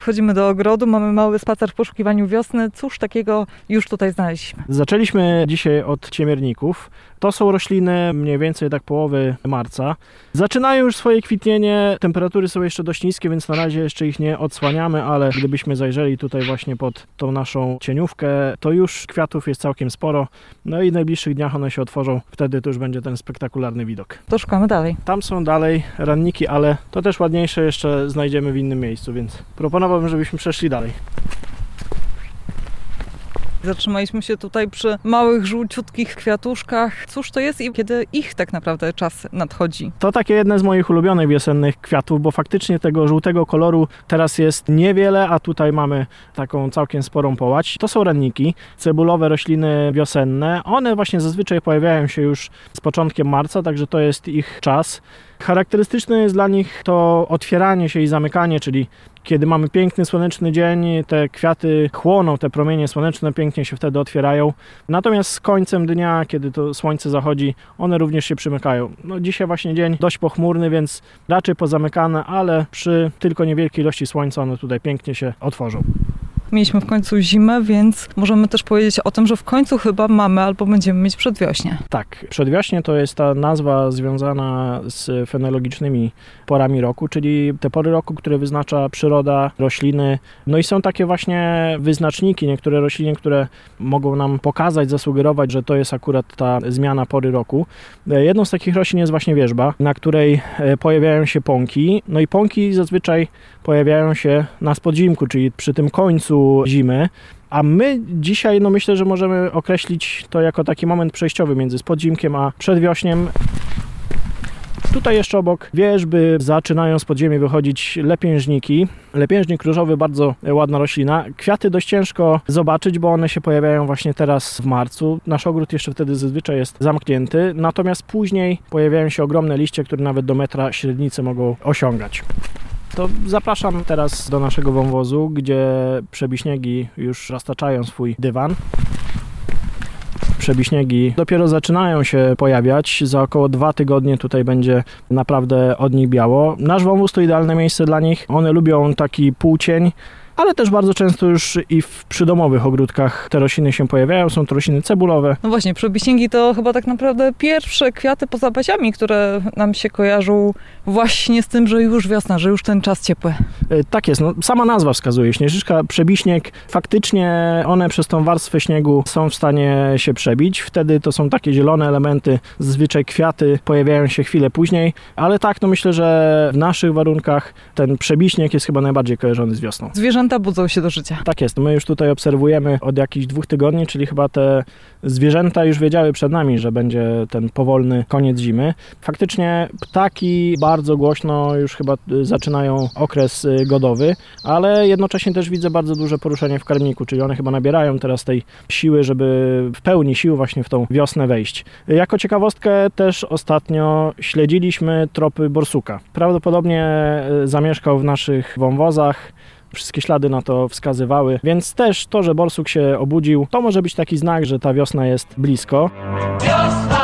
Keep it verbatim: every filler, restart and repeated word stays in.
Wchodzimy do ogrodu, mamy mały spacer w poszukiwaniu wiosny. Cóż takiego już tutaj znaleźliśmy? Zaczęliśmy dzisiaj od ciemierników. To są rośliny mniej więcej tak połowy marca. Zaczynają już swoje kwitnienie, temperatury są jeszcze dość niskie, więc na razie jeszcze ich nie odsłaniamy, ale gdybyśmy zajrzeli tutaj właśnie pod tą naszą cieniówkę, to już kwiatów jest całkiem sporo. No i w najbliższych dniach one się otworzą, wtedy to już będzie ten spektakularny widok. To szukamy dalej. Tam są dalej ranniki, ale to też ładniejsze jeszcze znajdziemy w innym miejscu, więc proponowałbym, żebyśmy przeszli dalej. Zatrzymaliśmy się tutaj przy małych, żółciutkich kwiatuszkach. Cóż to jest i kiedy ich tak naprawdę czas nadchodzi? To takie jedne z moich ulubionych wiosennych kwiatów, bo faktycznie tego żółtego koloru teraz jest niewiele, a tutaj mamy taką całkiem sporą połać. To są ranniki, cebulowe rośliny wiosenne. One właśnie zazwyczaj pojawiają się już z początkiem marca, także to jest ich czas. Charakterystyczne jest dla nich to otwieranie się i zamykanie, czyli kiedy mamy piękny, słoneczny dzień, te kwiaty chłoną, te promienie słoneczne pięknie się wtedy otwierają. Natomiast z końcem dnia, kiedy to słońce zachodzi, one również się przymykają. No dzisiaj właśnie dzień dość pochmurny, więc raczej pozamykane, ale przy tylko niewielkiej ilości słońca one tutaj pięknie się otworzą. Mieliśmy w końcu zimę, więc możemy też powiedzieć o tym, że w końcu chyba mamy albo będziemy mieć przedwiośnie. Tak, przedwiośnie to jest ta nazwa związana z fenologicznymi porami roku, czyli te pory roku, które wyznacza przyroda, rośliny. No i są takie właśnie wyznaczniki, niektóre rośliny, które mogą nam pokazać, zasugerować, że to jest akurat ta zmiana pory roku. Jedną z takich roślin jest właśnie wierzba, na której pojawiają się pąki. No i pąki zazwyczaj pojawiają się na spodzimku, czyli przy tym końcu zimy. A my dzisiaj, no myślę, że możemy określić to jako taki moment przejściowy między spodzimkiem a przedwiośniem. Tutaj jeszcze obok wierzby zaczynają z podziemi wychodzić lepiężniki. Lepiężnik różowy, bardzo ładna roślina. Kwiaty dość ciężko zobaczyć, bo one się pojawiają właśnie teraz w marcu. Nasz ogród jeszcze wtedy zazwyczaj jest zamknięty, natomiast później pojawiają się ogromne liście, które nawet do metra średnicy mogą osiągać. To zapraszam teraz do naszego wąwozu, gdzie przebiśniegi już roztaczają swój dywan. Przebiśniegi dopiero zaczynają się pojawiać. Za około dwa tygodnie tutaj będzie naprawdę od nich biało. Nasz wąwóz to idealne miejsce dla nich. One lubią taki półcień, ale też bardzo często już i w przydomowych ogródkach te rośliny się pojawiają. Są to rośliny cebulowe. No właśnie, przebiśniegi to chyba tak naprawdę pierwsze kwiaty poza baziami, które nam się kojarzą właśnie z tym, że już wiosna, że już ten czas ciepły. Tak jest, no, sama nazwa wskazuje. Śnieżyczka, przebiśnieg. Faktycznie one przez tą warstwę śniegu są w stanie się przebić. Wtedy to są takie zielone elementy. Zazwyczaj kwiaty pojawiają się chwilę później. Ale tak, no myślę, że w naszych warunkach ten przebiśnieg jest chyba najbardziej kojarzony z wiosną. Zwierzęta budzą się do życia. Tak jest. My już tutaj obserwujemy od jakichś dwóch tygodni, czyli chyba te zwierzęta już wiedziały przed nami, że będzie ten powolny koniec zimy. Faktycznie ptaki bardzo głośno już chyba zaczynają okres godowy, ale jednocześnie też widzę bardzo duże poruszenie w karmniku, czyli one chyba nabierają teraz tej siły, żeby w pełni sił właśnie w tą wiosnę wejść. Jako ciekawostkę też ostatnio śledziliśmy tropy borsuka. Prawdopodobnie zamieszkał w naszych wąwozach. Wszystkie ślady na to wskazywały, więc też to, że borsuk się obudził, to może być taki znak, że ta wiosna jest blisko. Wiosna!